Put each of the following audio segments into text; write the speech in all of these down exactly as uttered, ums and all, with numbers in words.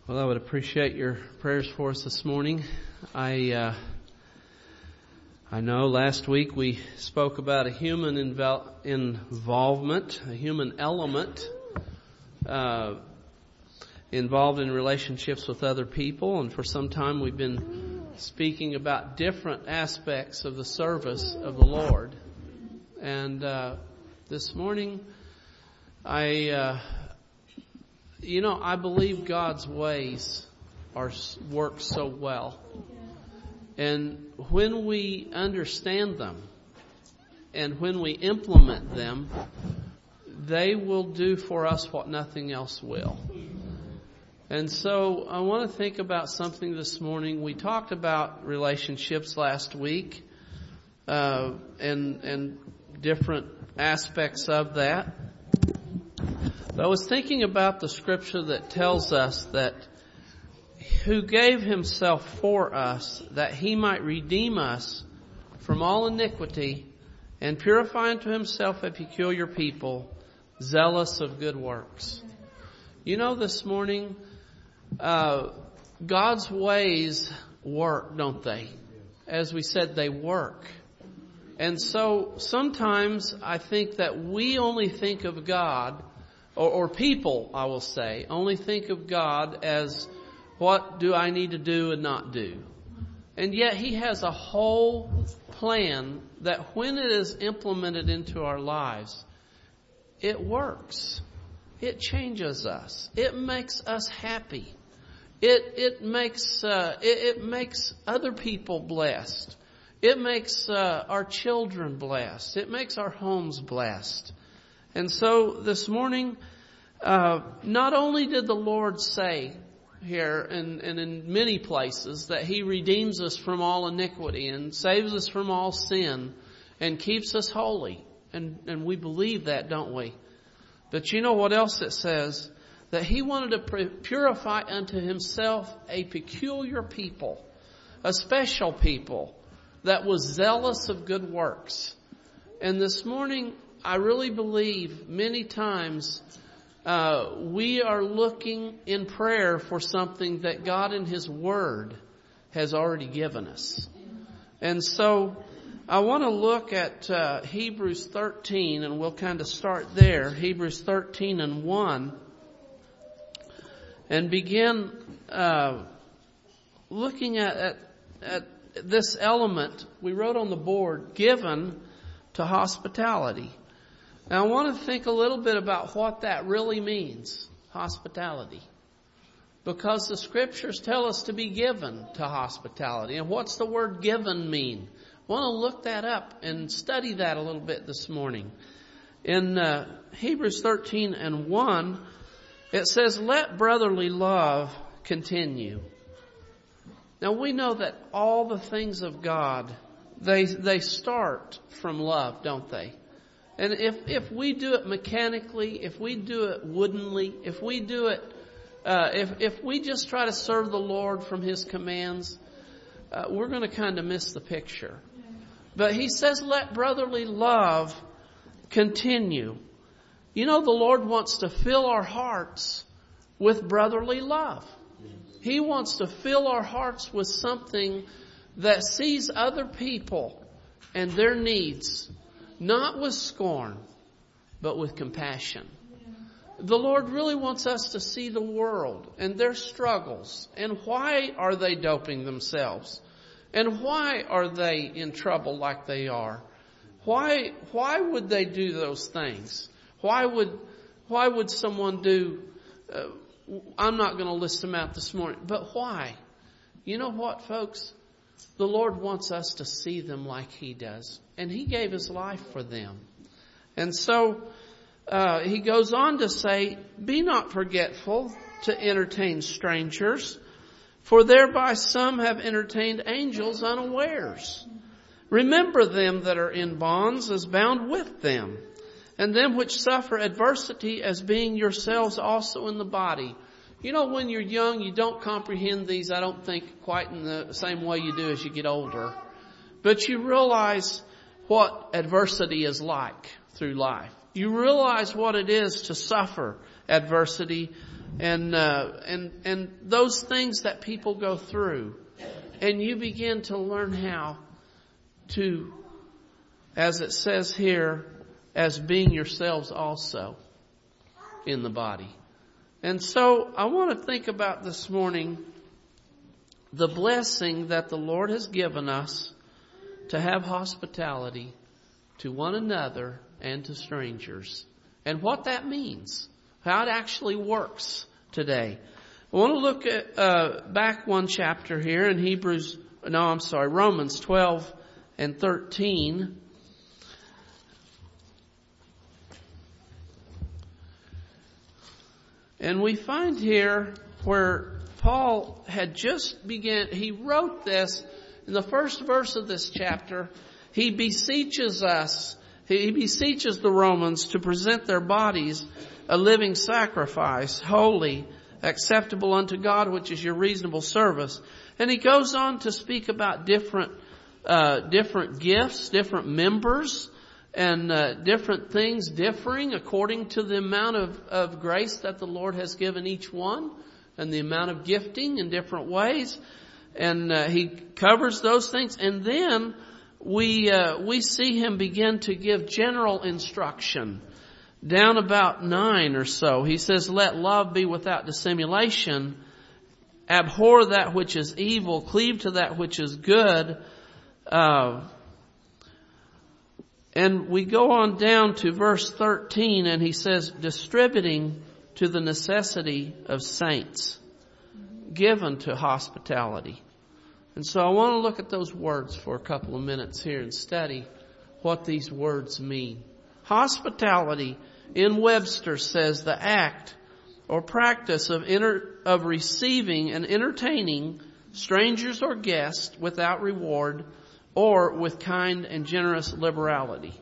Well, I would appreciate your prayers for us this morning. I uh, I know last week we spoke about a human invel- involvement, a human element uh, involved in relationships with other people, and for some time we've been speaking about different aspects of the service of the Lord. And uh, this morning, I. Uh, You know, I believe God's ways are work so well. And when we understand them and when we implement them, they will do for us what nothing else will. And so I want to think about something this morning. We talked about relationships last week uh, and, and different aspects of that. I was thinking about the scripture that tells us that who gave himself for us, that he might redeem us from all iniquity and purify unto himself a peculiar people, zealous of good works. You know, this morning, uh, God's ways work, don't they? As we said, they work. And so sometimes I think that we only think of God Or, or people, I will say, only think of God as what do I need to do and not do. And yet He has a whole plan that when it is implemented into our lives, it works. It changes us. It makes us happy. It it makes uh, it, it makes other people blessed. It makes uh, our children blessed. It makes our homes blessed. And so this morning, uh, not only did the Lord say here and, and in many places that He redeems us from all iniquity and saves us from all sin and keeps us holy. And, and we believe that, don't we? But you know what else it says? That He wanted to purify unto Himself a peculiar people, a special people that was zealous of good works. And this morning, I really believe many times uh, we are looking in prayer for something that God in His Word has already given us. And so I want to look at uh, Hebrews thirteen, and we'll kind of start there. Hebrews thirteen and one. And begin uh, looking at, at, at this element we wrote on the board, given to hospitality. Now I want to think a little bit about what that really means, hospitality. Because the scriptures tell us to be given to hospitality. And what's the word given mean? I want to look that up and study that a little bit this morning. In uh, Hebrews thirteen and one, it says, let brotherly love continue. Now we know that all the things of God, they they start from love, don't they? And if, if we do it mechanically, if we do it woodenly, if we do it, uh, if, if we just try to serve the Lord from His commands, uh, we're going to kind of miss the picture. But He says, let brotherly love continue. You know, the Lord wants to fill our hearts with brotherly love. He wants to fill our hearts with something that sees other people and their needs, not with scorn, but with compassion. The Lord really wants us to see the world and their struggles. And why are they doping themselves? And why are they in trouble like they are? Why, why would they do those things? Why would, why would someone do, uh, I'm not going to list them out this morning, but why? You know what, folks? The Lord wants us to see them like He does. And He gave His life for them. And so uh, He goes on to say, be not forgetful to entertain strangers, for thereby some have entertained angels unawares. Remember them that are in bonds as bound with them, and them which suffer adversity as being yourselves also in the body. You know, when you're young, you don't comprehend these, I don't think, quite in the same way you do as you get older. But you realize what adversity is like through life. You realize what it is to suffer adversity and uh, and and those things that people go through, and you begin to learn how to, as it says here, as being yourselves also in the body. And so I want to think about this morning the blessing that the Lord has given us to have hospitality to one another and to strangers, and what that means, how it actually works today. I want to look at uh, back one chapter here in Hebrews, no, I'm sorry, Romans twelve and thirteen. And we find here where Paul had just began, he wrote this in the first verse of this chapter. He beseeches us, he beseeches the Romans to present their bodies a living sacrifice, holy, acceptable unto God, which is your reasonable service. And he goes on to speak about different, uh, different gifts, different members, and uh, different things differing according to the amount of, of grace that the Lord has given each one, and the amount of gifting in different ways. And uh, he covers those things. And then we uh, we see him begin to give general instruction. Down about nine or so, he says, let love be without dissimulation. Abhor that which is evil. Cleave to that which is good. Uh, and we go on down to verse thirteen, and he says, distributing to the necessity of saints, given to hospitality. And so I want to look at those words for a couple of minutes here and study what these words mean. Hospitality in Webster says the act or practice of inter, of receiving and entertaining strangers or guests without reward or with kind and generous liberality.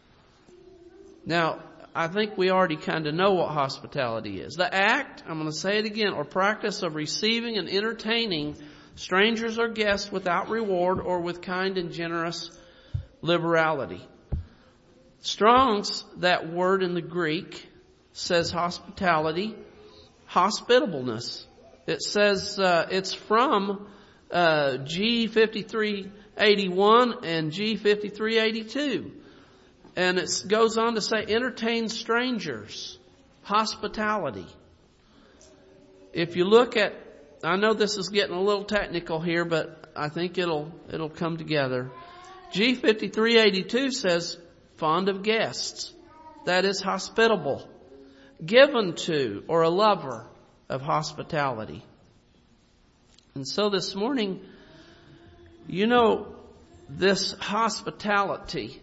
Now, I think we already kind of know what hospitality is. The act, I'm going to say it again, or practice of receiving and entertaining strangers or guests without reward or with kind and generous liberality. Strong's, that word in the Greek, says hospitality, hospitableness. It says uh, it's from uh, G fifty-three eighty-one and G fifty-three eighty-two. And it goes on to say, entertain strangers, hospitality. If you look at, I know this is getting a little technical here, but I think it'll it'll come together. G fifty-three eighty-two says, fond of guests. That is hospitable. Given to, or a lover of hospitality. And so this morning, you know, this hospitality,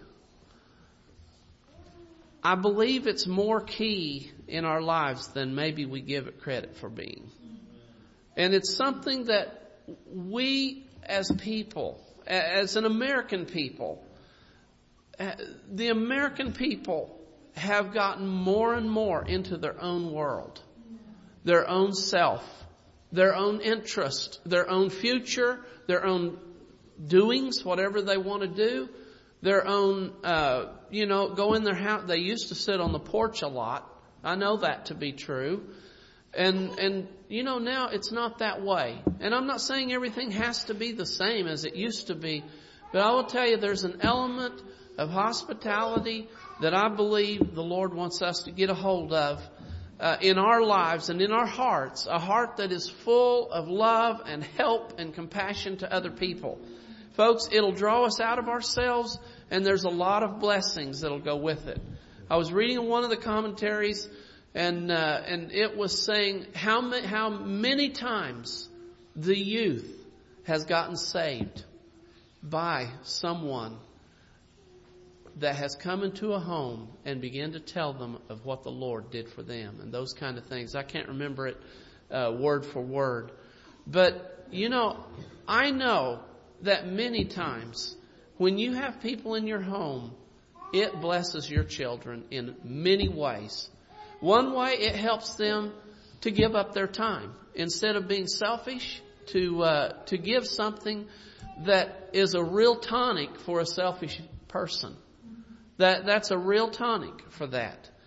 I believe it's more key in our lives than maybe we give it credit for being. And it's something that we as people, as an American people, the American people have gotten more and more into their own world, their own self, their own interest, their own future, their own doings, whatever they want to do, their own, uh, you know, go in their house. They used to sit on the porch a lot. I know that to be true. And, and, you know, now it's not that way. And I'm not saying everything has to be the same as it used to be, but I will tell you there's an element of hospitality that I believe the Lord wants us to get a hold of uh, in our lives and in our hearts, a heart that is full of love and help and compassion to other people. Folks, it'll draw us out of ourselves, and there's a lot of blessings that'll go with it. I was reading one of the commentaries, and uh, and it was saying how ma- how many times the youth has gotten saved by someone that has come into a home and began to tell them of what the Lord did for them and those kind of things. I can't remember it uh, word for word. But, you know, I know that many times when you have people in your home, it blesses your children in many ways. One way, it helps them to give up their time. Instead of being selfish, to uh, to give something that is a real tonic for a selfish person. That that's a real tonic for that.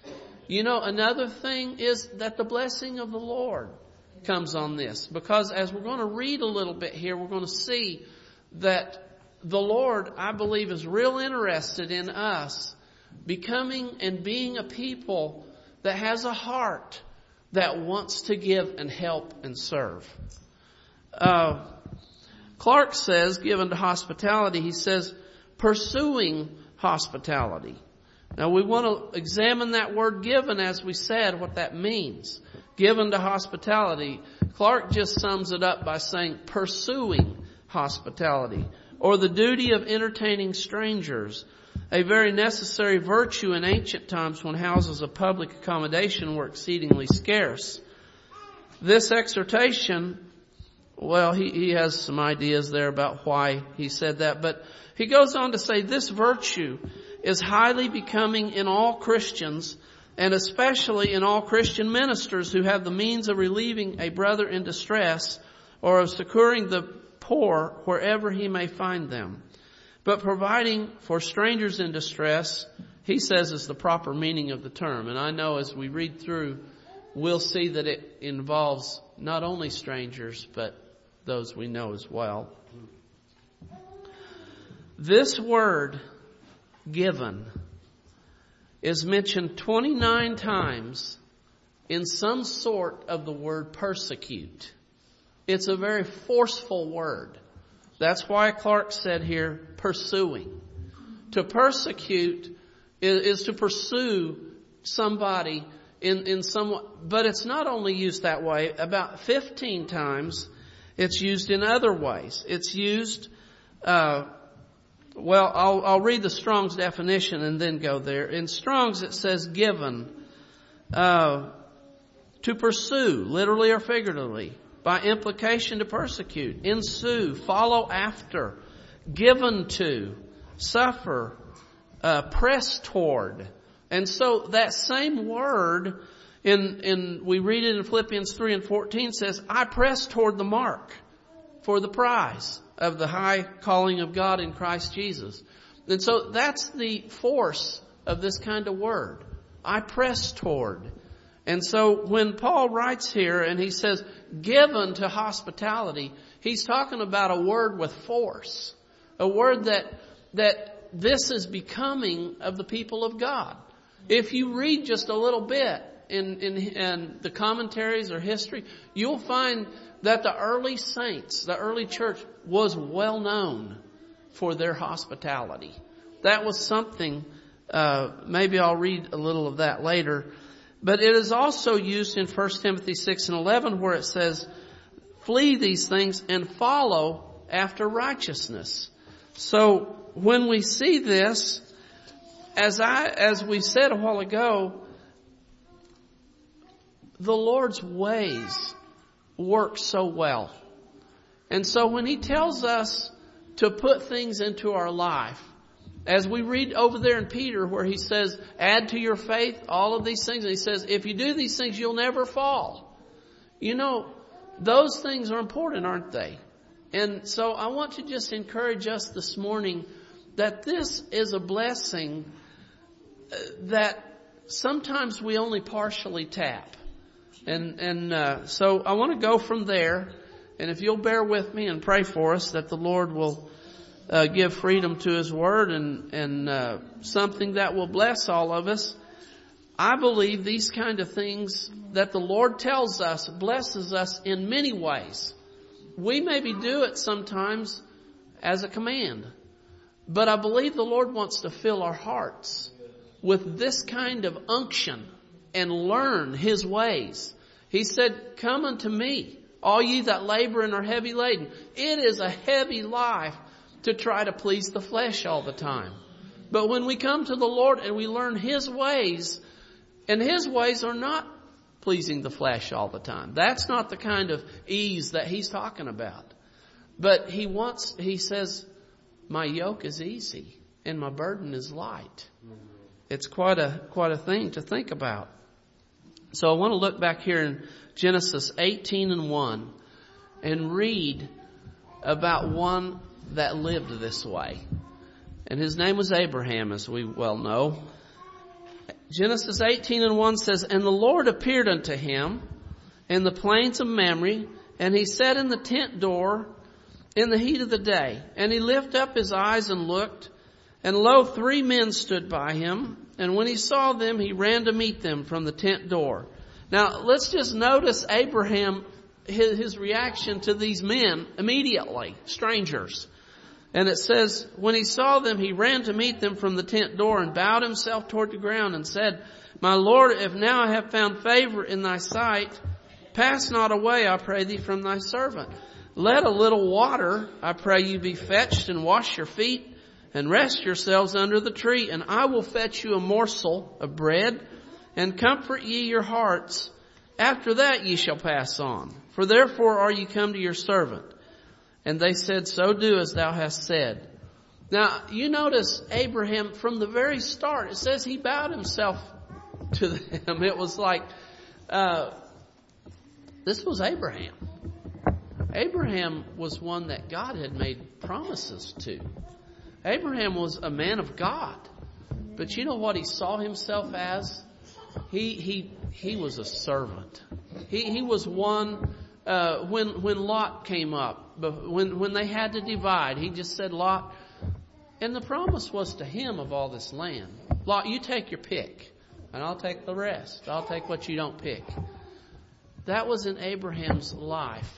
You know, another thing is that the blessing of the Lord comes on this. Because as we're going to read a little bit here, we're going to see that the Lord, I believe, is real interested in us becoming and being a people that has a heart that wants to give and help and serve. Uh, Clark says, given to hospitality, he says, pursuing hospitality. Now we want to examine that word given, as we said, what that means. Given to hospitality. Clark just sums it up by saying pursuing hospitality, or the duty of entertaining strangers, a very necessary virtue in ancient times when houses of public accommodation were exceedingly scarce. This exhortation, well, he, he has some ideas there about why he said that, but he goes on to say this virtue is highly becoming in all Christians, and especially in all Christian ministers who have the means of relieving a brother in distress or of succoring the poor wherever he may find them. But providing for strangers in distress, he says, is the proper meaning of the term. And I know as we read through, we'll see that it involves not only strangers, but those we know as well. This word, given, is mentioned twenty-nine times in some sort of the word persecute. It's a very forceful word. That's why Clark said here, pursuing. To persecute is, is to pursue somebody in, in some, but it's not only used that way. About fifteen times it's used in other ways. It's used, uh, well, I'll, I'll read the Strong's definition and then go there. In Strong's it says given, uh, to pursue, literally or figuratively. By implication, to persecute, ensue, follow after, given to, suffer, uh, press toward. And so that same word, in, in, we read it in Philippians three and fourteen, says, I press toward the mark for the prize of the high calling of God in Christ Jesus. And so that's the force of this kind of word. I press toward. And so when Paul writes here and he says, given to hospitality, he's talking about a word with force. A word that, that this is becoming of the people of God. If you read just a little bit in, in, in the commentaries or history, you'll find that the early saints, the early church, was well known for their hospitality. That was something, uh, maybe I'll read a little of that later. But it is also used in First Timothy six and eleven where it says, flee these things and follow after righteousness. So when we see this, as I, as we said a while ago, the Lord's ways work so well. And so when He tells us to put things into our life, as we read over there in Peter where he says, add to your faith all of these things. And he says, if you do these things, you'll never fall. You know, those things are important, aren't they? And so I want to just encourage us this morning that this is a blessing that sometimes we only partially tap. And, and, uh, so I want to go from there. And if you'll bear with me and pray for us that the Lord will Uh, give freedom to His Word and, and, uh, something that will bless all of us. I believe these kind of things that the Lord tells us blesses us in many ways. We maybe do it sometimes as a command, but I believe the Lord wants to fill our hearts with this kind of unction and learn His ways. He said, come unto me, all ye that labor and are heavy laden. It is a heavy life to try to please the flesh all the time. But when we come to the Lord and we learn His ways, and His ways are not pleasing the flesh all the time. That's not the kind of ease that He's talking about. But He wants, He says, my yoke is easy and my burden is light. It's quite a, quite a thing to think about. So I want to look back here in Genesis eighteen and one and read about one that lived this way. And his name was Abraham, as we well know. Genesis eighteen and one says, And the Lord appeared unto him in the plains of Mamre, and he sat in the tent door in the heat of the day. And he lifted up his eyes and looked, and lo, three men stood by him. And when he saw them, he ran to meet them from the tent door. Now, let's just notice Abraham, his, his reaction to these men immediately, strangers. And it says, when he saw them, he ran to meet them from the tent door and bowed himself toward the ground and said, My Lord, if now I have found favor in thy sight, pass not away, I pray thee, from thy servant. Let a little water, I pray you, be fetched, and wash your feet, and rest yourselves under the tree, and I will fetch you a morsel of bread, and comfort ye your hearts. After that ye shall pass on. For therefore are ye come to your servant. And they said, So do as thou hast said. Now, you notice Abraham, from the very start, it says he bowed himself to them. It was like, uh, this was Abraham. Abraham was one that God had made promises to. Abraham was a man of God. But you know what he saw himself as? He he he was a servant. He he was one, uh, when when Lot came up, when when they had to divide, he just said, Lot, and the promise was to him of all this land. Lot, you take your pick, and I'll take the rest. I'll take what you don't pick. That was in Abraham's life.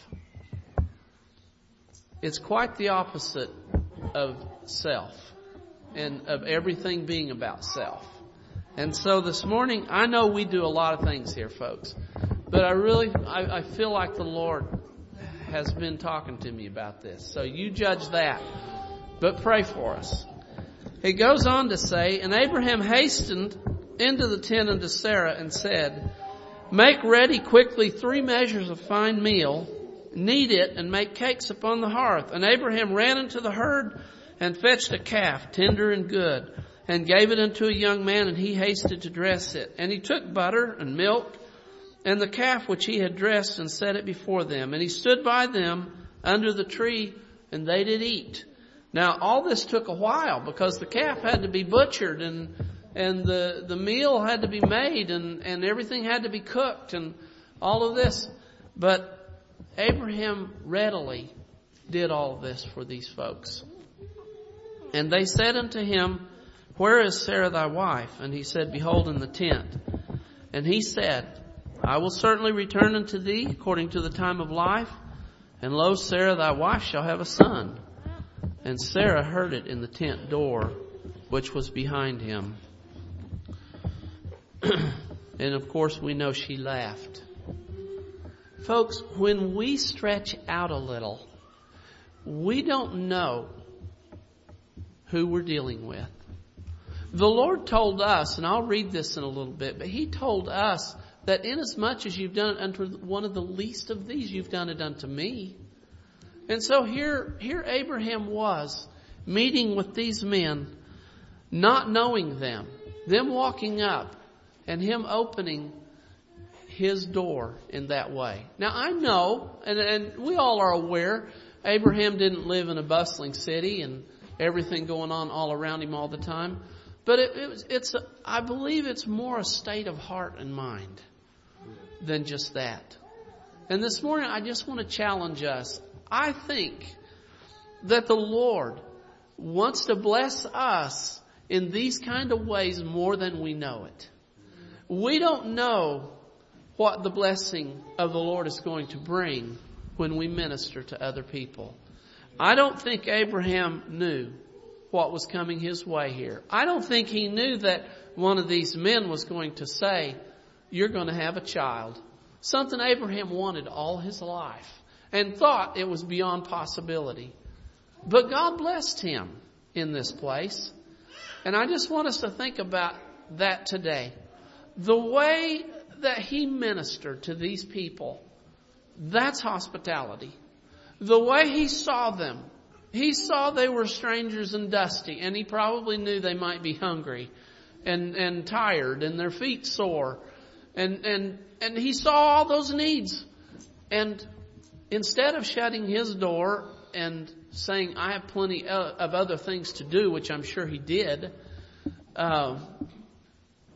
It's quite the opposite of self and of everything being about self. And so this morning, I know we do a lot of things here, folks, but I really, I, I feel like the Lord has been talking to me about this. So you judge that, but pray for us. He goes on to say, And Abraham hastened into the tent unto Sarah and said, Make ready quickly three measures of fine meal, knead it, and make cakes upon the hearth. And Abraham ran into the herd and fetched a calf, tender and good, and gave it unto a young man, and he hasted to dress it. And he took butter and milk and the calf which he had dressed, and set it before them. And he stood by them under the tree, and they did eat. Now, all this took a while, because the calf had to be butchered, and and the, the meal had to be made, and, and everything had to be cooked, and all of this. But Abraham readily did all of this for these folks. And they said unto him, Where is Sarah thy wife? And he said, Behold, in the tent. And he said, I will certainly return unto thee according to the time of life. And lo, Sarah thy wife shall have a son. And Sarah heard it in the tent door, which was behind him. And of course we know she laughed. Folks, when we stretch out a little, we don't know who we're dealing with. The Lord told us, and I'll read this in a little bit, but He told us that inasmuch as you've done it unto one of the least of these, you've done it unto me. And so here, here Abraham was meeting with these men, not knowing them, them walking up, and him opening his door in that way. Now I know, and, and we all are aware, Abraham didn't live in a bustling city and everything going on all around him all the time. But it, it was, it's, a, I believe it's more a state of heart and mind than just that. And this morning I just want to challenge us. I think that the Lord wants to bless us in these kind of ways more than we know it. We don't know what the blessing of the Lord is going to bring when we minister to other people. I don't think Abraham knew what was coming his way here. I don't think he knew that one of these men was going to say, You're going to have a child. Something Abraham wanted all his life and thought it was beyond possibility. But God blessed him in this place. And I just want us to think about that today. The way that he ministered to these people, that's hospitality. The way he saw them, he saw they were strangers and dusty, and he probably knew they might be hungry and, and tired and their feet sore. And, and, and he saw all those needs. And instead of shutting his door and saying, I have plenty of other things to do, which I'm sure he did, uh,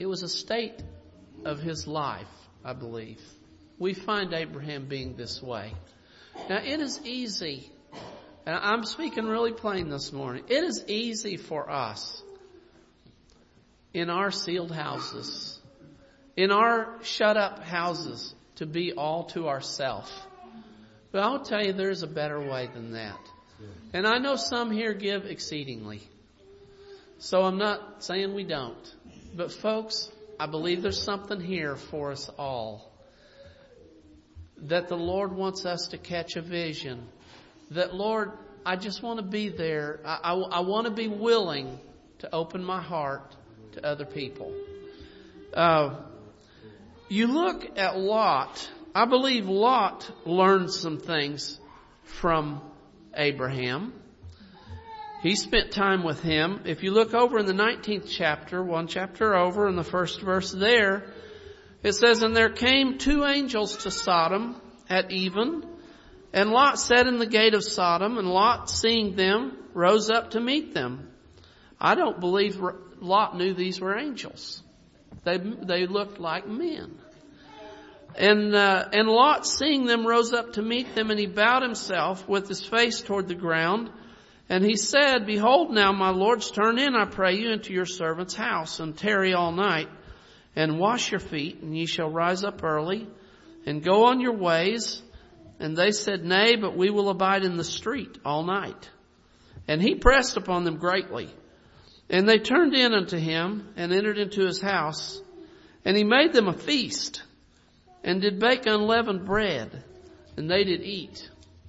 It was a state of his life, I believe. We find Abraham being this way. Now, it is easy, and I'm speaking really plain this morning, it is easy for us in our sealed houses, in our shut-up houses, to be all to ourselves. But I'll tell you, there's a better way than that. And I know some here give exceedingly. So I'm not saying we don't. But folks, I believe there's something here for us all. That the Lord wants us to catch a vision. That, Lord, I just want to be there. I, I, I want to be willing to open my heart to other people. Uh, you look at Lot. I believe Lot learned some things from Abraham. He spent time with him. If you look over in the nineteenth chapter, one chapter over in the first verse there, it says, "And there came two angels to Sodom at even, and Lot sat in the gate of Sodom, and Lot, seeing them, rose up to meet them." I don't believe Lot knew these were angels. They they looked like men. And uh, and Lot, seeing them, rose up to meet them, and he bowed himself with his face toward the ground. And he said, "Behold now, my lords, turn in, I pray you, into your servant's house, and tarry all night, and wash your feet, and ye shall rise up early, and go on your ways." And they said, "Nay, but we will abide in the street all night." And he pressed upon them greatly. And they turned in unto him, and entered into his house. And he made them a feast, and did bake unleavened bread, and they did eat.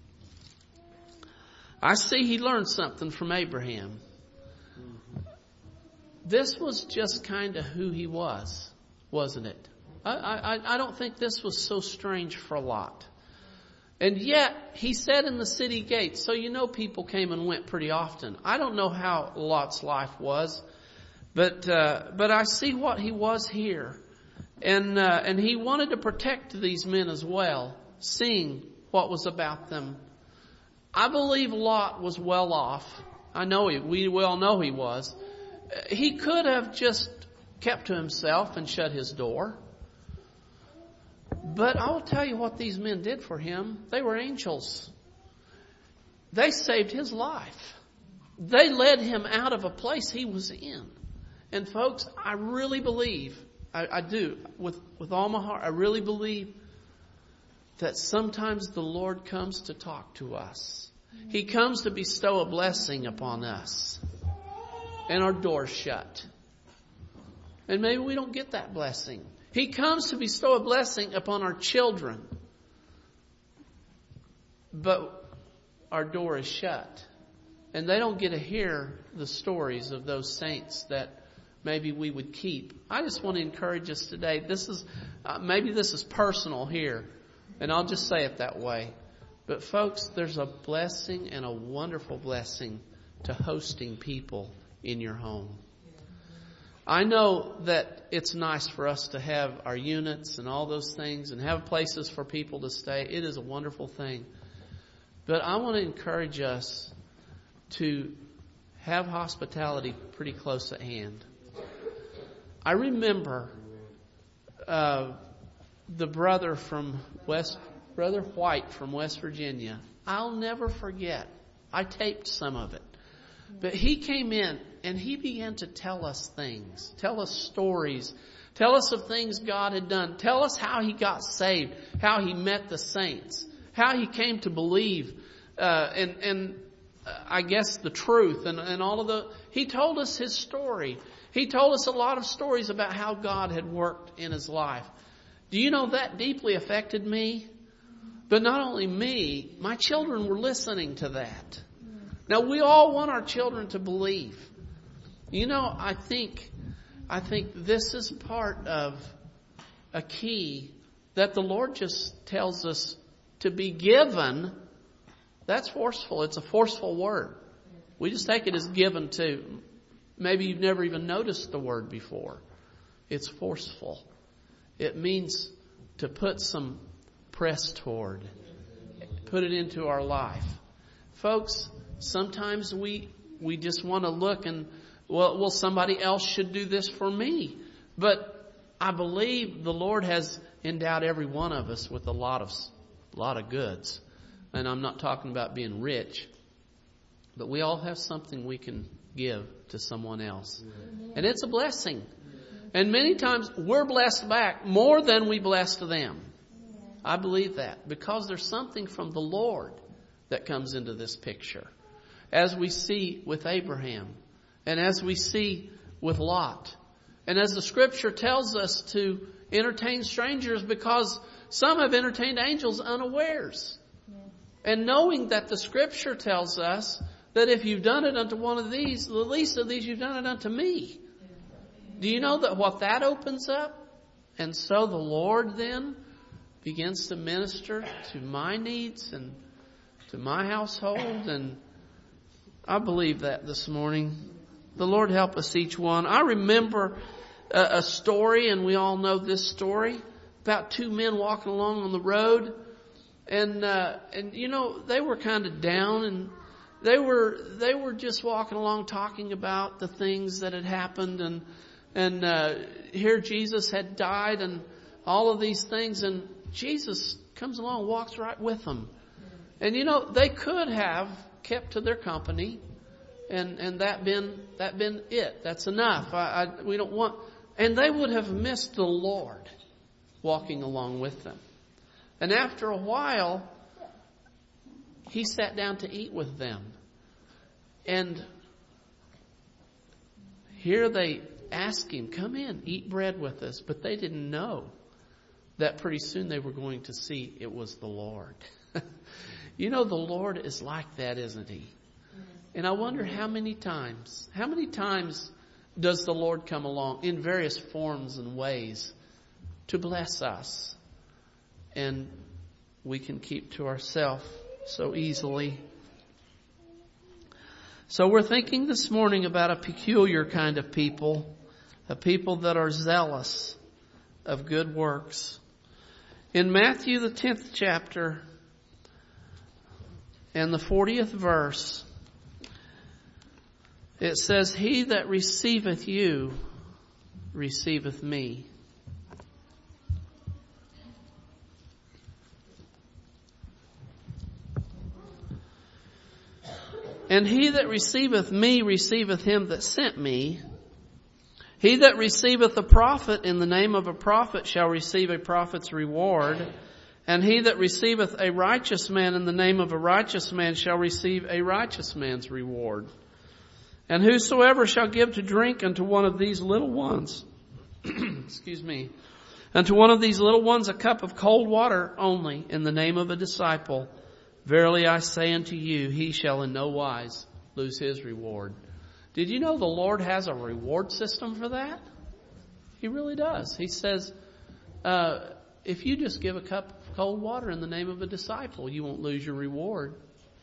I see he learned something from Abraham. This was just kind of who he was, wasn't it? I, I, I don't think this was so strange for Lot. And yet, he said in the city gates, so you know people came and went pretty often. I don't know how Lot's life was, but uh, but I see what he was here. And uh, and he wanted to protect these men as well, seeing what was about them. I believe Lot was well off. I know he, we well know he was. He could have just kept to himself and shut his door. But I will tell you what these men did for him. They were angels. They saved his life. They led him out of a place he was in. And folks, I really believe, I, I do, with, with all my heart, I really believe that sometimes the Lord comes to talk to us. He comes to bestow a blessing upon us. And our door's shut. And maybe we don't get that blessing. He comes to bestow a blessing upon our children. But our door is shut. And they don't get to hear the stories of those saints that maybe we would keep. I just want to encourage us today. This is, uh, maybe this is personal here. And I'll just say it that way. But folks, there's a blessing and a wonderful blessing to hosting people in your home. I know that it's nice for us to have our units and all those things and have places for people to stay. It is a wonderful thing. But I want to encourage us to have hospitality pretty close at hand. I remember uh, the brother from West, Brother White from West Virginia. I'll never forget. I taped some of it. But he came in and he began to tell us things, tell us stories, tell us of things God had done, tell us how he got saved, how he met the saints, how he came to believe, uh, and, and uh, I guess the truth and, and all of the, he told us his story. He told us a lot of stories about how God had worked in his life. Do you know that deeply affected me? But not only me, my children were listening to that. Now, we all want our children to believe. You know, I think, I think this is part of a key that the Lord just tells us to be given. That's forceful. It's a forceful word. We just take it as given too. Maybe you've never even noticed the word before. It's forceful. It means to put some press toward, put it into our life. Folks, sometimes we we just want to look and, well, well, somebody else should do this for me. But I believe the Lord has endowed every one of us with a lot of, a lot of goods. And I'm not talking about being rich, but we all have something we can give to someone else. And it's a blessing. And many times we're blessed back more than we bless to them. I believe that because there's something from the Lord that comes into this picture. As we see with Abraham and as we see with Lot. And as the scripture tells us to entertain strangers because some have entertained angels unawares. And knowing that the scripture tells us that if you've done it unto one of these, the least of these, you've done it unto me. Do you know that what that opens up? And so the Lord then begins to minister to my needs and to my household. And I believe that this morning. The Lord help us each one. I remember a, a story, and we all know this story, about two men walking along on the road. And, uh, and you know, they were kind of down, and they were, they were just walking along talking about the things that had happened, and, and, uh, here Jesus had died and all of these things, and Jesus comes along and walks right with them. And you know, they could have kept to their company and, and that been, that been it. That's enough. I, I, we don't want, and they would have missed the Lord walking along with them. And after a while, he sat down to eat with them. And here they asked him, come in, eat bread with us. But they didn't know that pretty soon they were going to see it was the Lord. You know, the Lord is like that, isn't he? And I wonder how many times, how many times does the Lord come along in various forms and ways to bless us? And we can keep to ourselves so easily. So we're thinking this morning about a peculiar kind of people, a people that are zealous of good works. In Matthew, the tenth chapter and the fortieth verse, it says, he that receiveth you receiveth me. And he that receiveth me receiveth him that sent me. He that receiveth a prophet in the name of a prophet shall receive a prophet's reward. And he that receiveth a righteous man in the name of a righteous man shall receive a righteous man's reward. And whosoever shall give to drink unto one of these little ones, excuse me, unto one of these little ones a cup of cold water only in the name of a disciple, verily I say unto you, he shall in no wise lose his reward. Did you know the Lord has a reward system for that? He really does. He says, uh, if you just give a cup of cold water in the name of a disciple, you won't lose your reward.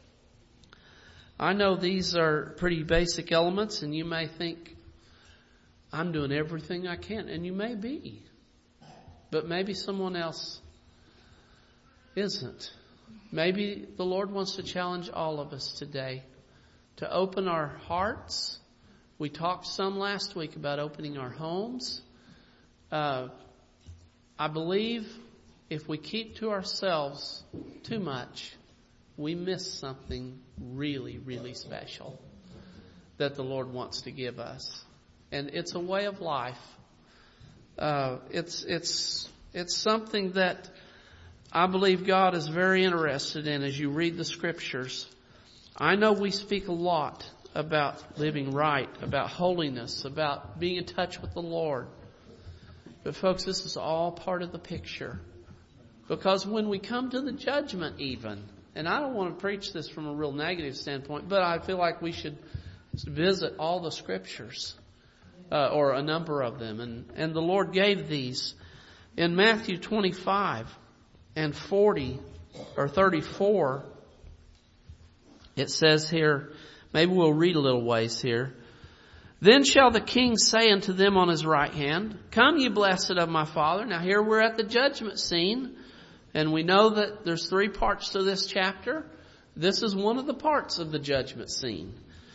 I know these are pretty basic elements, and you may think, I'm doing everything I can. And you may be. But maybe someone else isn't. Maybe the Lord wants to challenge all of us today to open our hearts. We talked some last week about opening our homes. Uh, I believe if we keep to ourselves too much, we miss something really, really special that the Lord wants to give us. And it's a way of life. Uh, it's, it's, it's something that I believe God is very interested in as you read the scriptures. I know we speak a lot about living right, about holiness, about being in touch with the Lord. But folks, this is all part of the picture. Because when we come to the judgment even, and I don't want to preach this from a real negative standpoint, but I feel like we should visit all the scriptures, uh, or a number of them. And, and the Lord gave these in Matthew twenty-five and forty or thirty-four. It says here, maybe we'll read a little ways here. Then shall the king say unto them on his right hand, come ye blessed of my Father. Now here we're at the judgment scene. And we know that there's three parts to this chapter. This is one of the parts of the judgment scene.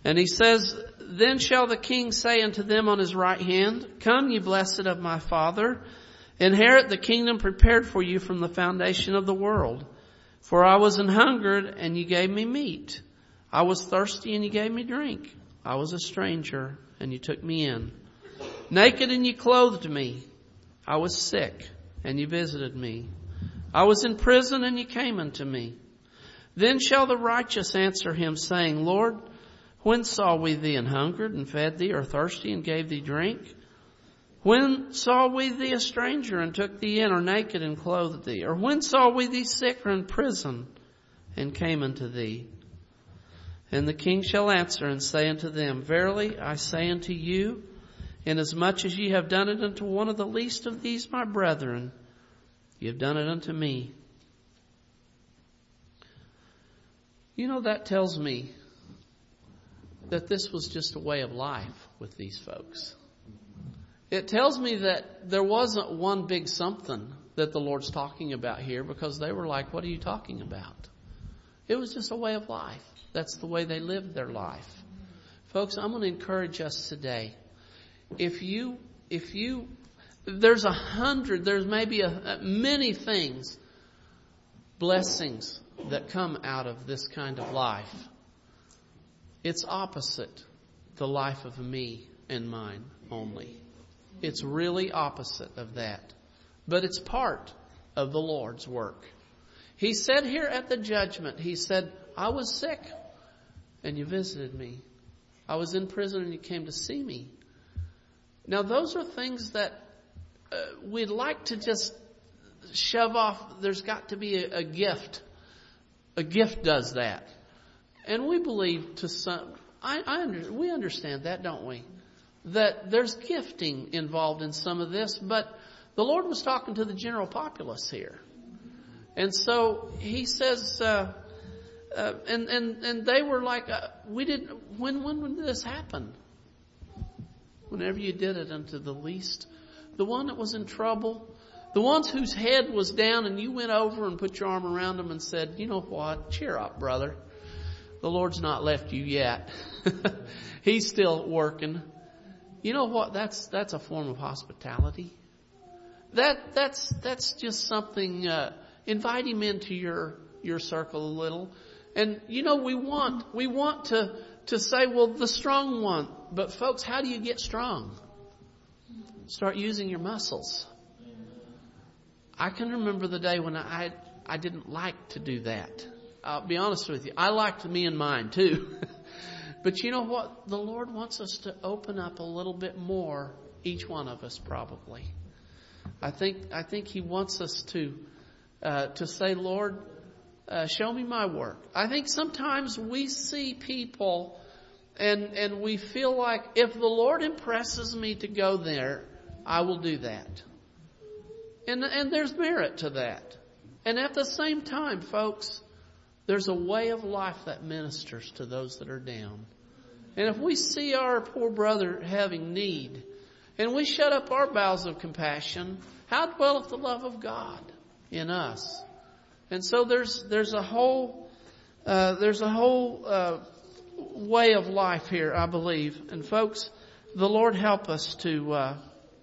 And he says, then shall the king say unto them on his right hand, come, ye blessed of my Father, inherit the kingdom prepared for you from the foundation of the world. For I was an hungered, and ye gave me meat. I was thirsty, and ye gave me drink. I was a stranger, and ye took me in. Naked, and ye clothed me. I was sick, and ye visited me. I was in prison, and ye came unto me. Then shall the righteous answer him, saying, Lord, when saw we thee an hungered, and fed thee, or thirsty, and gave thee drink? When saw we thee a stranger, and took thee in, or naked, and clothed thee? Or when saw we thee sick, or in prison, and came unto thee? And the king shall answer and say unto them, verily I say unto you, inasmuch as ye have done it unto one of the least of these my brethren, ye have done it unto me. You know, that tells me that this was just a way of life with these folks. It tells me that there wasn't one big something that the Lord's talking about here, because they were like, what are you talking about? It was just a way of life. That's the way they lived their life. Folks, I'm going to encourage us today. If you, if you, there's a hundred, there's maybe a, many things, blessings that come out of this kind of life. It's opposite the life of me and mine only. It's really opposite of that. But it's part of the Lord's work. He said here at the judgment, he said, I was sick and you visited me. I was in prison and you came to see me. Now those are things that uh, we'd like to just shove off. There's got to be a, a gift. A gift does that. And we believe to some, I, I under, we understand that, don't we? That there's gifting involved in some of this, but the Lord was talking to the general populace here. And so he says, uh, uh, and, and, and they were like, uh, we didn't, when, when did this happen? Whenever you did it unto the least, the one that was in trouble, the ones whose head was down, and you went over and put your arm around them and said, you know what, cheer up, brother. The Lord's not left you yet. He's still working. You know what? That's that's a form of hospitality. That that's that's just something. Uh, invite him into your your circle a little, and you know we want we want to to say, well, the strong one. But folks, how do you get strong? Start using your muscles. I can remember the day when I I didn't like to do that. I'll be honest with you. I liked me and mine too. But you know what? The Lord wants us to open up a little bit more, each one of us probably. I think I think He wants us to uh, to say, Lord, uh, show me my work. I think sometimes we see people and and we feel like if the Lord impresses me to go there, I will do that. And and there's merit to that. And at the same time, folks, there's a way of life that ministers to those that are down. And if we see our poor brother having need, and we shut up our bowels of compassion, how dwelleth the love of God in us? And so there's there's a whole uh, there's a whole uh, way of life here, I believe. And folks, the Lord help us to uh,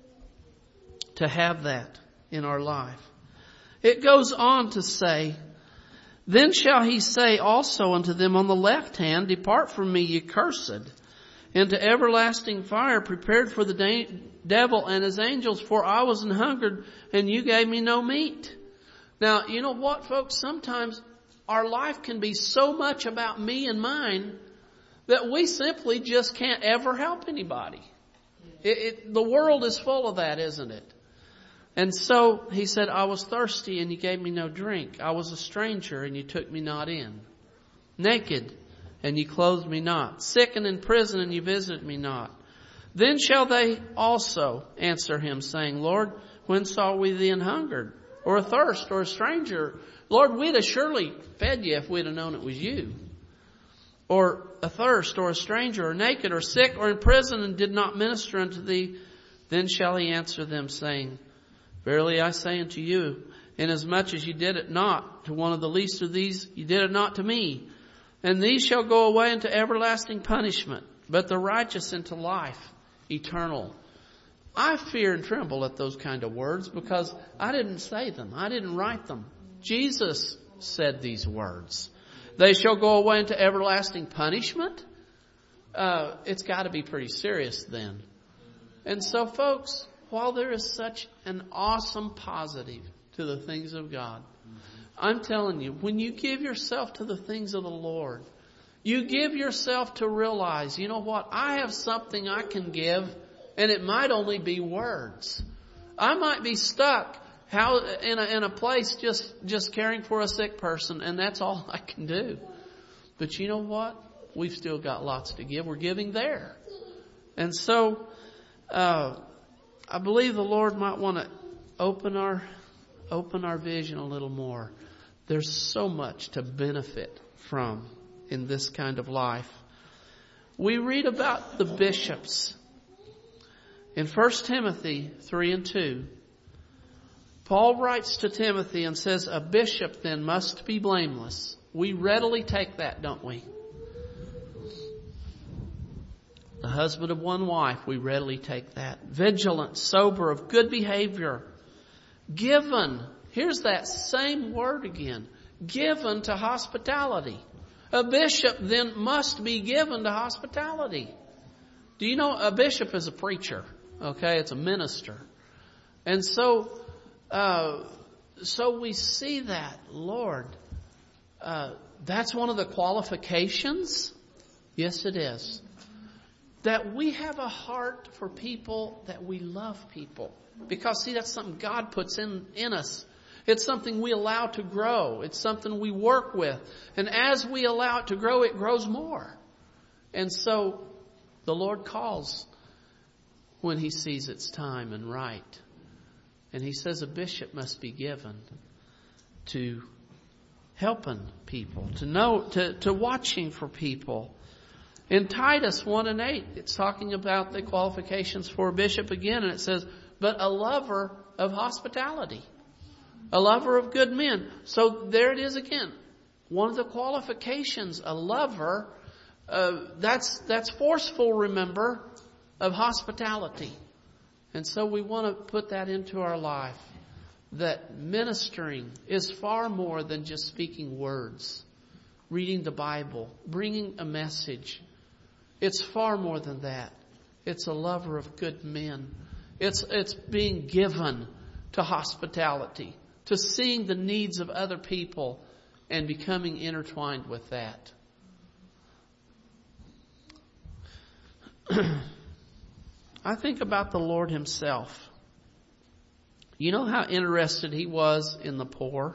to have that in our life. It goes on to say, then shall he say also unto them on the left hand, depart from me, ye cursed, into everlasting fire prepared for the de- devil and his angels, for I was an hungered and you gave me no meat. Now, you know what, folks? Sometimes our life can be so much about me and mine that we simply just can't ever help anybody. It, it, the world is full of that, isn't it? And so he said, I was thirsty and you gave me no drink. I was a stranger and you took me not in. Naked and you clothed me not. Sick and in prison and you visited me not. Then shall they also answer him, saying, Lord, when saw we thee an hungered, or a thirst, or a stranger? Lord, we'd have surely fed you if we'd have known it was you. Or a thirst, or a stranger, or naked, or sick, or in prison, and did not minister unto thee. Then shall he answer them, saying, verily I say unto you, inasmuch as you did it not to one of the least of these, you did it not to me. And these shall go away into everlasting punishment, but the righteous into life eternal. I fear and tremble at those kind of words because I didn't say them. I didn't write them. Jesus said these words. They shall go away into everlasting punishment. Uh, it's got to be pretty serious then. And so, folks, while there is such an awesome positive to the things of God, I'm telling you, when you give yourself to the things of the Lord, you give yourself to realize, you know what, I have something I can give, and it might only be words. I might be stuck how in a, in a place just, just caring for a sick person, and that's all I can do. But you know what? We've still got lots to give. We're giving there. And so, uh, I believe the Lord might want to open our, open our vision a little more. There's so much to benefit from in this kind of life. We read about the bishops. In First Timothy three and two, Paul writes to Timothy and says, a bishop then must be blameless. We readily take that, don't we? The husband of one wife, we readily take that. Vigilant, sober, of good behavior. Given, here's that same word again. Given to hospitality. A bishop then must be given to hospitality. Do you know a bishop is a preacher? Okay, it's a minister. And so, uh, so we see that, Lord, uh, that's one of the qualifications. Yes, it is. That we have a heart for people, that we love people. Because, see, that's something God puts in, in us. It's something we allow to grow. It's something we work with. And as we allow it to grow, it grows more. And so the Lord calls when He sees it's time and right. And He says a bishop must be given to helping people, to know, to, to watching for people. In Titus one and eight, it's talking about the qualifications for a bishop again, and it says, but a lover of hospitality, a lover of good men. So there it is again. One of the qualifications, a lover, uh, that's that's forceful, remember, of hospitality. And so we want to put that into our life, that ministering is far more than just speaking words, reading the Bible, bringing a message. It's far more than that. It's a lover of good men. It's it's being given to hospitality, to seeing the needs of other people and becoming intertwined with that. I think about the Lord Himself. You know how interested He was in the poor?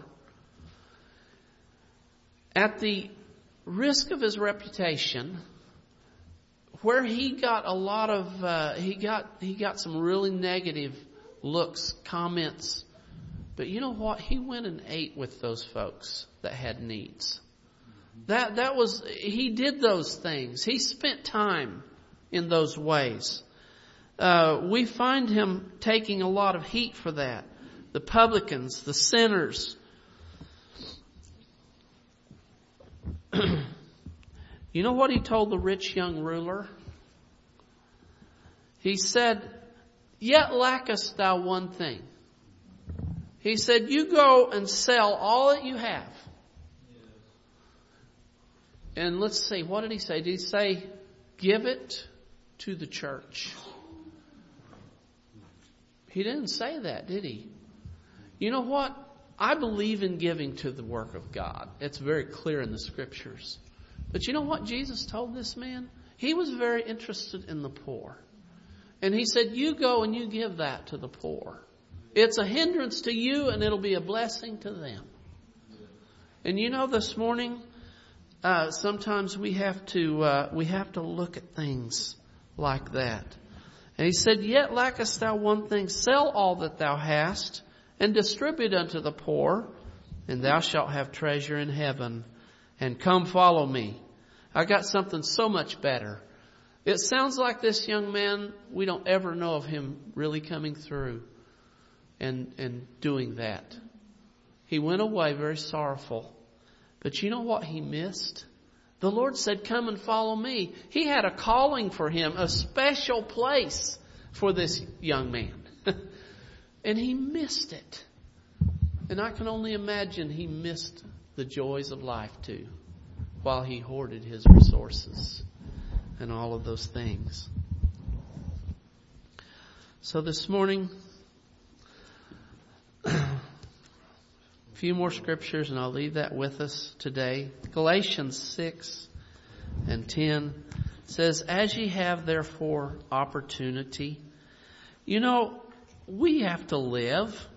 At the risk of His reputation, where He got a lot of, uh, he got, he got some really negative looks, comments. But you know what? He went and ate with those folks that had needs. That, that was, He did those things. He spent time in those ways. Uh, we find Him taking a lot of heat for that. The publicans, the sinners. You know what He told the rich young ruler? He said, yet lackest thou one thing. He said, you go and sell all that you have. And let's see, what did He say? Did He say, give it to the church? He didn't say that, did He? You know what? I believe in giving to the work of God. It's very clear in the Scriptures. But you know what Jesus told this man? He was very interested in the poor. And He said, you go and you give that to the poor. It's a hindrance to you and it'll be a blessing to them. And you know, this morning, uh, sometimes we have to, uh, we have to look at things like that. And He said, yet lackest thou one thing, sell all that thou hast and distribute unto the poor, and thou shalt have treasure in heaven. And come follow me. I got something so much better. It sounds like this young man, we don't ever know of him really coming through and, and doing that. He went away very sorrowful. But you know what he missed? The Lord said, come and follow me. He had a calling for him, a special place for this young man. And he missed it. And I can only imagine he missed the joys of life too, while he hoarded his resources and all of those things. So this morning, a few more scriptures and I'll leave that with us today. Galatians six and ten says, as ye have therefore opportunity. You know, we have to live.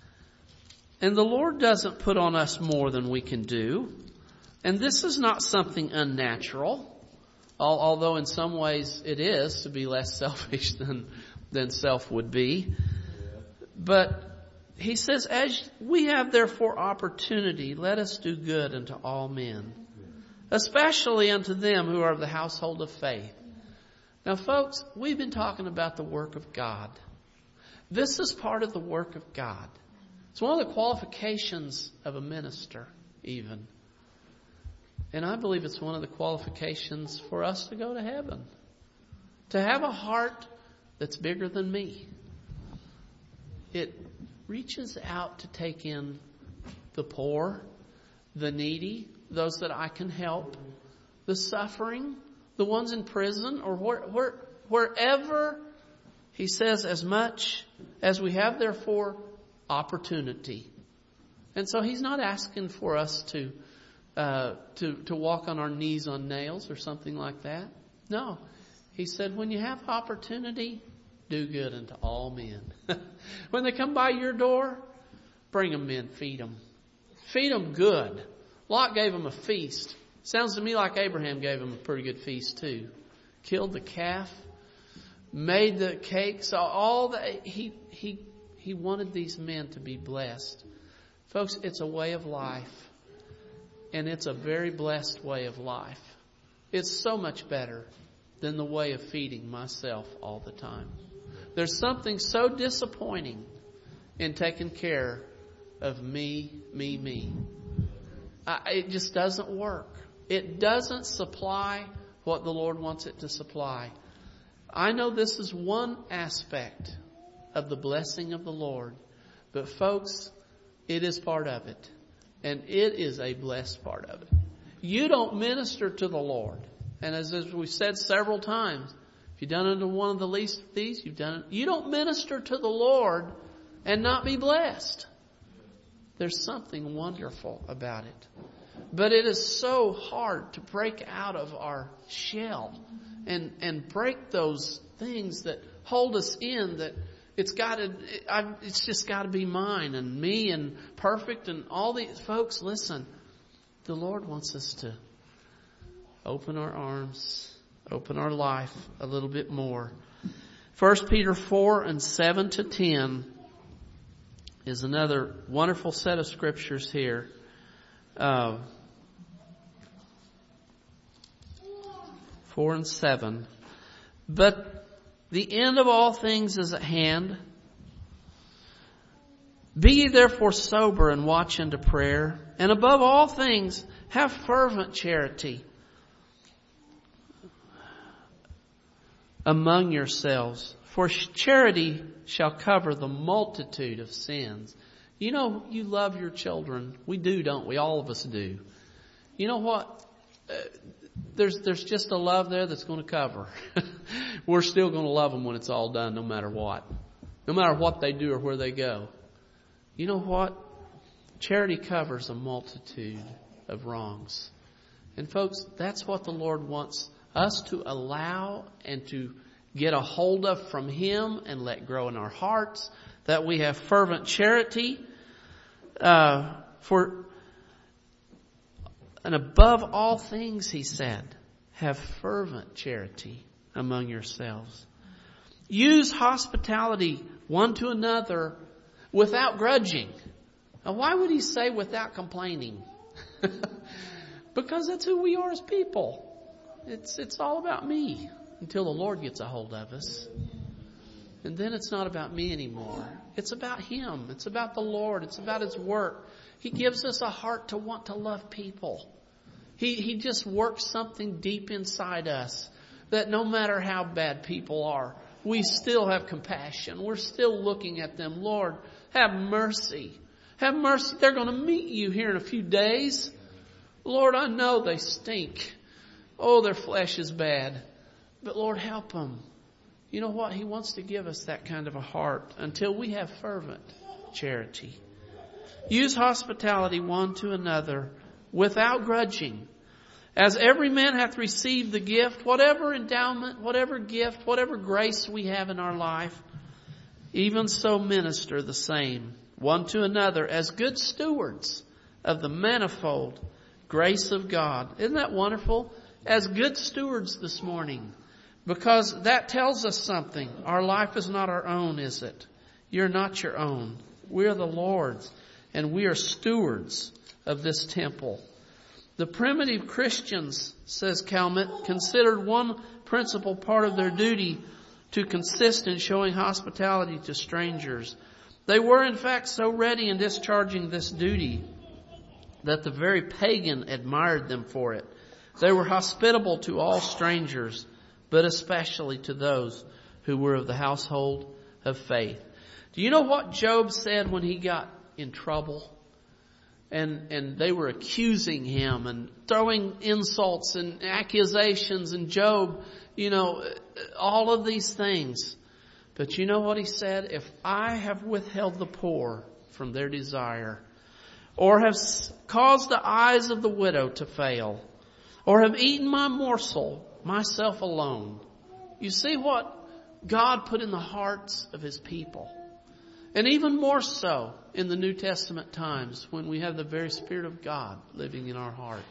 And the Lord doesn't put on us more than we can do. And this is not something unnatural. Although in some ways it is to be less selfish than, than self would be. But he says, as we have therefore opportunity, let us do good unto all men. Especially unto them who are of the household of faith. Now folks, we've been talking about the work of God. This is part of the work of God. It's one of the qualifications of a minister, even. And I believe it's one of the qualifications for us to go to heaven. To have a heart that's bigger than me. It reaches out to take in the poor, the needy, those that I can help, the suffering, the ones in prison, or where, where, wherever. He says, as much as we have therefore opportunity. And so he's not asking for us to, uh, to, to walk on our knees on nails or something like that. No. He said, when you have opportunity, do good unto all men. When they come by your door, bring them in, feed them. Feed them good. Lot gave them a feast. Sounds to me like Abraham gave them a pretty good feast too. Killed the calf, made the cakes, all the, he, he, He wanted these men to be blessed. Folks, it's a way of life. And it's a very blessed way of life. It's so much better than the way of feeding myself all the time. There's something so disappointing in taking care of me, me, me. I, it just doesn't work. It doesn't supply what the Lord wants it to supply. I know this is one aspect of the blessing of the Lord. But folks, it is part of it. And it is a blessed part of it. You don't minister to the Lord. And as, as we've said several times, if you've done it to one of the least of these, you've done it. You don't minister to the Lord and not be blessed. There's something wonderful about it. But it is so hard to break out of our shell and, and break those things that hold us in, that It's got to, it's just got to be mine and me and perfect and all these folks. Listen, the Lord wants us to open our arms, open our life a little bit more. First Peter four and seven to ten is another wonderful set of scriptures here. Uh, four and seven. But the end of all things is at hand. Be ye therefore sober and watch unto prayer. And above all things, have fervent charity among yourselves. For charity shall cover the multitude of sins. You know, you love your children. We do, don't we? All of us do. You know what? Uh, There's there's just a love there that's going to cover. We're still going to love them when it's all done, no matter what. No matter what they do or where they go. You know what? Charity covers a multitude of wrongs. And folks, that's what the Lord wants us to allow and to get a hold of from Him and let grow in our hearts. That we have fervent charity. Uh, for... And above all things, he said, have fervent charity among yourselves. Use hospitality one to another without grudging. Now, why would he say without complaining? Because that's who we are as people. It's, it's all about me until the Lord gets a hold of us. And then it's not about me anymore. It's about Him. It's about the Lord. It's about His work. He gives us a heart to want to love people. He, he just works something deep inside us that no matter how bad people are, we still have compassion. We're still looking at them. Lord, have mercy. Have mercy. They're going to meet you here in a few days. Lord, I know they stink. Oh, their flesh is bad. But Lord, help them. You know what? He wants to give us that kind of a heart until we have fervent charity. Use hospitality one to another without grudging. As every man hath received the gift, whatever endowment, whatever gift, whatever grace we have in our life, even so minister the same one to another as good stewards of the manifold grace of God. Isn't that wonderful? As good stewards this morning. Because that tells us something. Our life is not our own, is it? You're not your own. We're the Lord's. And we are stewards of this temple. The primitive Christians, says Calmet, considered one principal part of their duty to consist in showing hospitality to strangers. They were in fact so ready in discharging this duty that the very pagan admired them for it. They were hospitable to all strangers, but especially to those who were of the household of faith. Do you know what Job said when he got in trouble? And, and they were accusing him and throwing insults and accusations, and Job, you know, all of these things. But you know what he said? If I have withheld the poor from their desire, or have caused the eyes of the widow to fail, or have eaten my morsel, myself alone. You see what God put in the hearts of His people. And even more so in the New Testament times when we have the very Spirit of God living in our heart.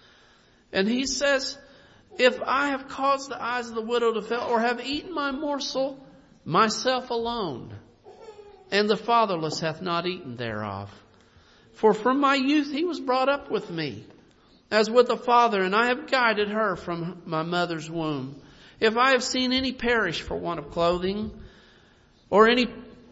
And He says, if I have caused the eyes of the widow to fail, or have eaten my morsel, myself alone, and the fatherless hath not eaten thereof. For from my youth he was brought up with me, as with a father, and I have guided her from my mother's womb. If I have seen any perish for want of clothing, or any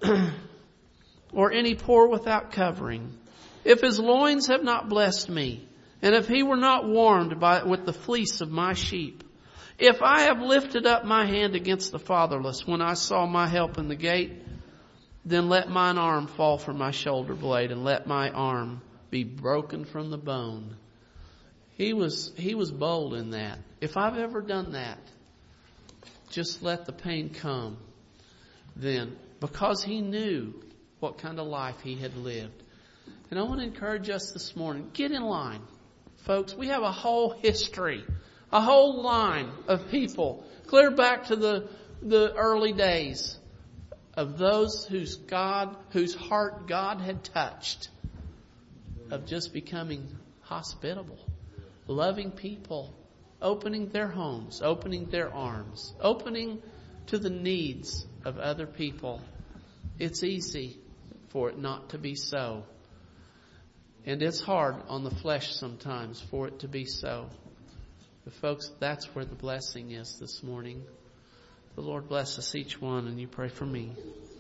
or any poor without covering, if his loins have not blessed me, and if he were not warmed by with the fleece of my sheep, if I have lifted up my hand against the fatherless when I saw my help in the gate, then let mine arm fall from my shoulder blade, and let my arm be broken from the bone. He was, he was bold in that. If I've ever done that, just let the pain come then, because he knew what kind of life he had lived. And I want to encourage us this morning, get in line. Folks, we have a whole history, a whole line of people, clear back to the, the early days, of those whose God, whose heart God had touched, of just becoming hospitable, loving people, opening their homes, opening their arms, opening to the needs of other people. It's easy for it not to be so. And it's hard on the flesh sometimes for it to be so. But folks, that's where the blessing is this morning. The Lord bless us each one, and you pray for me.